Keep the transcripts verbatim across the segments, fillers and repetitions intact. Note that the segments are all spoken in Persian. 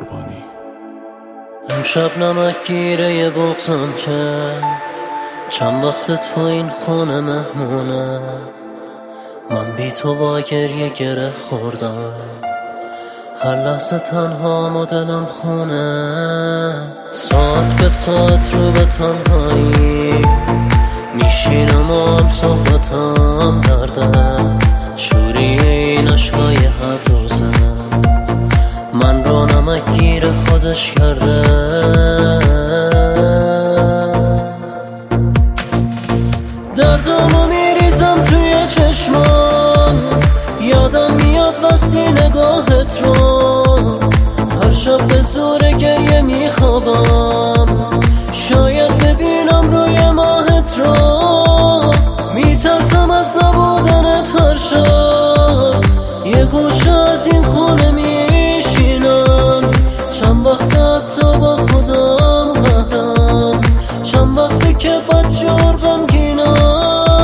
قربانی. امشب نمک گیره یه بغضم که چند وقت تو این خونه مهمونه. من بی تو با گریه گره خوردم، هر لحظه تنها و دلم خونه. ساعت به ساعت رو به تنهایی میشینم و هم صحبتم درده، شوری این عشقای هر روزه من رو نمکگیر خودش کرده. دردمو میریزم توی چشمام، یادم میاد وقتی نگاهت رو، هر شب به زور گریه میخوابم، شاید ببینم روی ماهت رو. میترسم از نبودنت هر شب، یه گوشه از این خونه میشینم، چند وقت حتی با خودم قهرم، چند وقتی که بدجور غمگینم.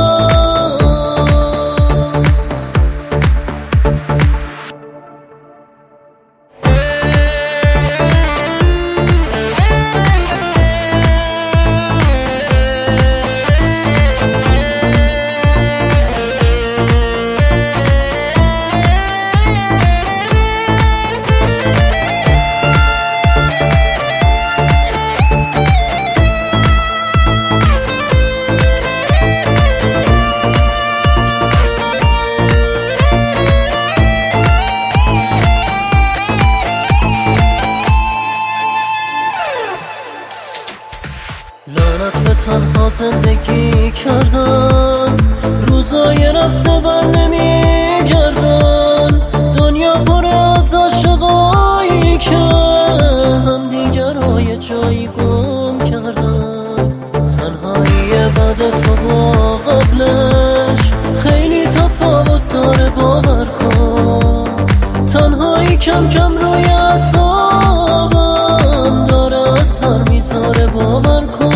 لعنت به تنها زندگی کردن، روزای رفته بر نمیگردن، دنیا پر از عاشقایی که هم دیگرای جایی گم کردن. تنهایی بعد تو با قبلش خیلی تفاوت داره، باور کن. تنهایی کم کم روی اعصابم داره اثر میذاره، باور کن.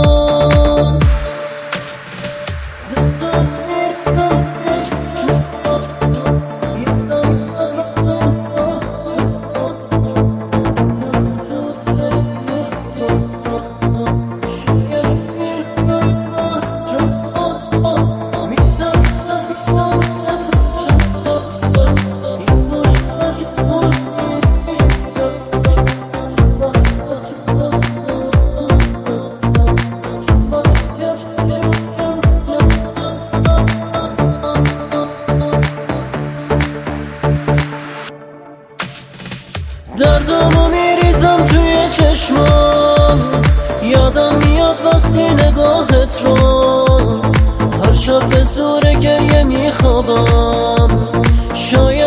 دردمو میریزم توی چشمام، یادم میاد وقتی نگاهت رو، هر شب به زور گریه میخوابم، شاید